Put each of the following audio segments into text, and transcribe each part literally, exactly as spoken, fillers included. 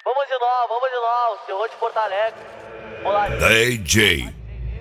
Vamos de novo, vamos de novo, Senhor de Porto Alegre. Olá, D J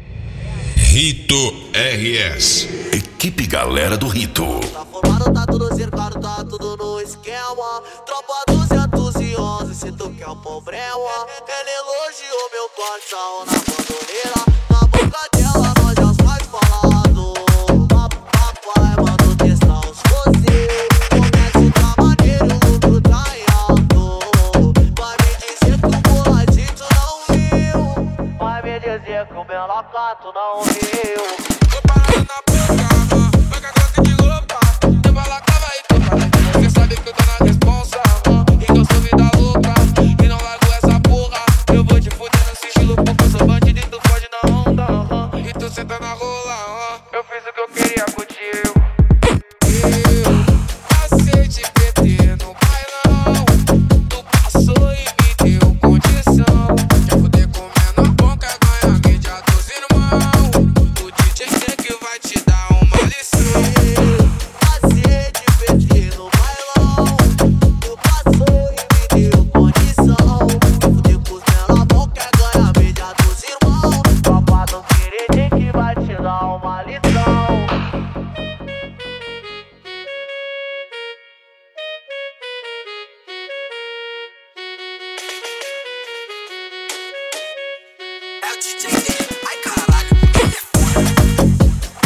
Rito R S. Equipe Galera do Rito. Tá formado, tá tudo cercado, tá tudo no esquema. Tropa duzentos e onze, se tu quer o problema. Ela elogiou meu corte, saiu na bandoleira. Na boca dela nós já faz falado. Papai mandou testar os fuzis. Comece tá maneiro, o lucro tá em alto. Vai me dizer que o boladinho tu não viu. vai me dizer que o meu lacato não viu. Tô parado na boca, vai que a gota de roupa. Eu falo, tava aí, tô parado. Você sabe que eu tô na responsa, e que eu sou vida louca. E não largo essa porra. Eu vou te fuder no sigilo, porque eu sou bandido e tu foge na onda. E tu senta na rola, eu fiz o que eu queria contigo. Eu passei de P T no bailão. Tu passou e me deu condição. Quer fuder comendo a boca, ganha mídia dos irmãos. O D J tem que vai te dar uma lição. Passei de P T no bailão. Tu passou e me deu condição. Fuder com os menor bom, quer ganhar mídia dos irmãos. Tropa do querer que vai te dar uma lição. É o D J dele, ai caralho, ele é foda.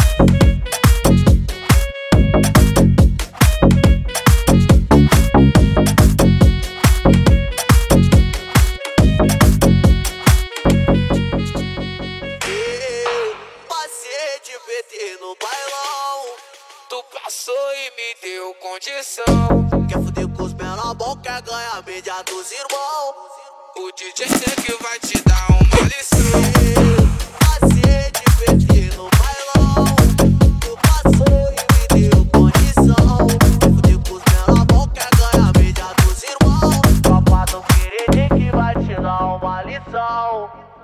Eu passei de P T no bailão. Tu passou e me deu condição. Quer fuder com os menor bom, quer ganhar mídia dos irmãos. O D J tem que vai te dar uma lição. Eu passei de P T no bailão. Tu passou e me deu condição. Quer fuder com os menor bom, quer ganhar mídia dos irmãos. Tropa do querer que vai te dar uma lição.